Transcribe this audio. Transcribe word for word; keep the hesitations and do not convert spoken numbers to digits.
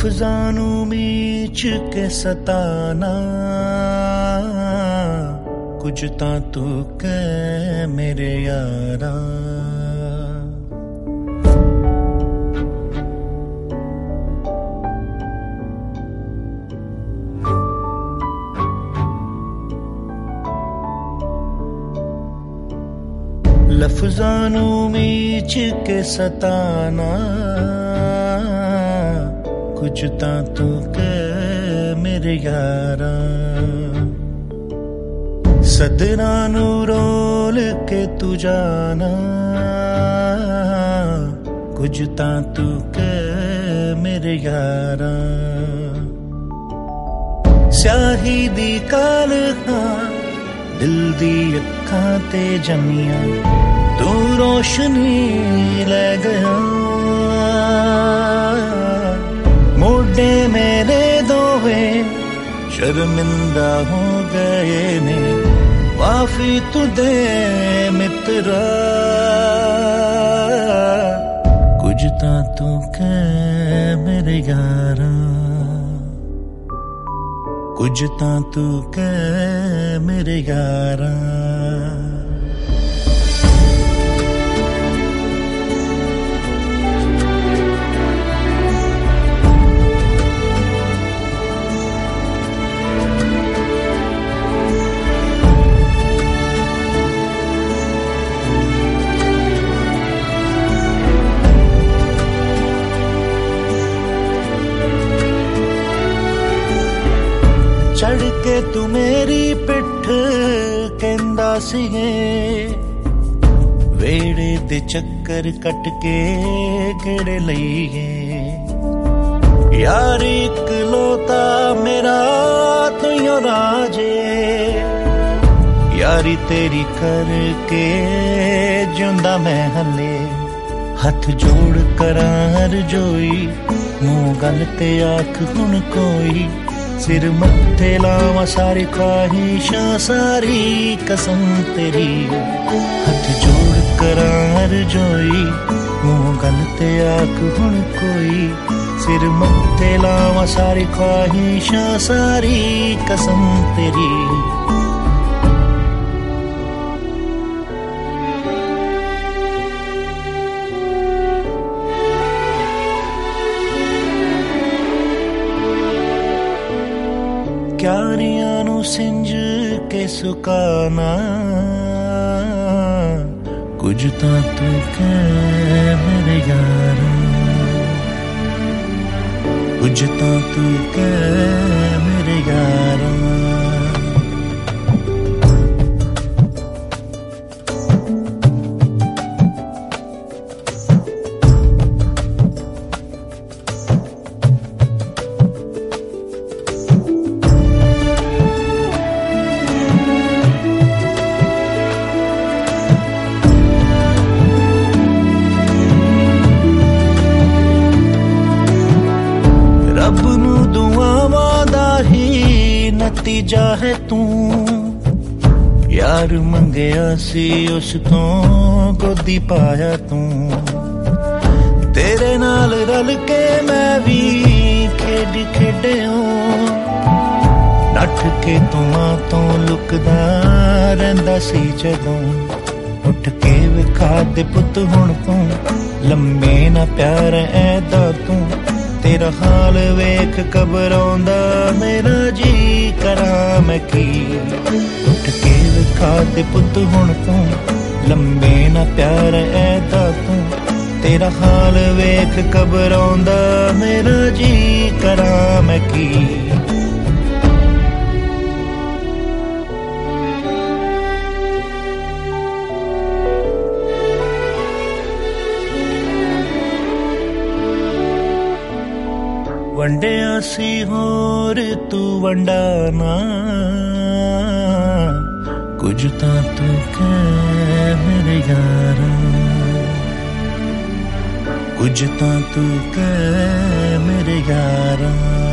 लफ्ज़ानू बीच के सताना, कुछ तां तू कह मेरे यारा। लफ्ज़ानू बीच के सताना, कुछ तां तू कह मेरे यारा। सदरा नू रोल के तू जाना, कुछ तां तू कह मेरे यारा। स्याही दी काल खां दिल दी अखां ते जमियां, तू रोशनी ले गया। मोढे मेरे दोवे शर्मिंदा हो गए ने, माफी तू दे मित्रा। कुछ तां तू कह मेरे यारा, कुछ तां तू कह मेरे यारा। चढ़ के तू मेरी पिठ कहंदा सीगे, वेड़े दे चक्कर कट के गेड़े लईए। यार इकलौता मेरा तू यो राजे, यारी तेरी करके जिंदा मैं हले। हथ जोड़ करार जोई, मुंह गल ते आख हुण कोई। सिर मत्थे लावा सारी ख्वाहिशां सारी कसम तेरी। हथ जोड़ करार जोई, मुंह गल ते आख हुण कोई। सिर मत्थे लावा सारी ख्वाहिशां सारी कसम तेरी। क्यारियां नू सिंज के सुकाना, कुछ तां तू कह मेरे यारा। कुछ तां तू कह मेरे यारा। रब नू दुआवां दा ही नतीजा है तू। यार मंगया सी उस तो गोदी पाया तू। तेरे नाल रल के मैं भी खेड खेडिया, नठ के तू मां तो लुकदा रहिंदा सी जदों। उठ के विखा दे पुत हुण तू, लम्मे ना प्यार ऐदा तू। तेरा हाल वेख घबराउंदा मेरा जी करा मैं की। उठ के विखा दे पुत हुण तू, लम्बे ना प्यार ऐदा तू। तेरा हाल वेख घबराउंदा मेरा जी करा मैं की। वंडिया सी होर तू वंडाना, कुछ तां तू कह मेरे यारा। कुछ तां तू कह मेरे यारा।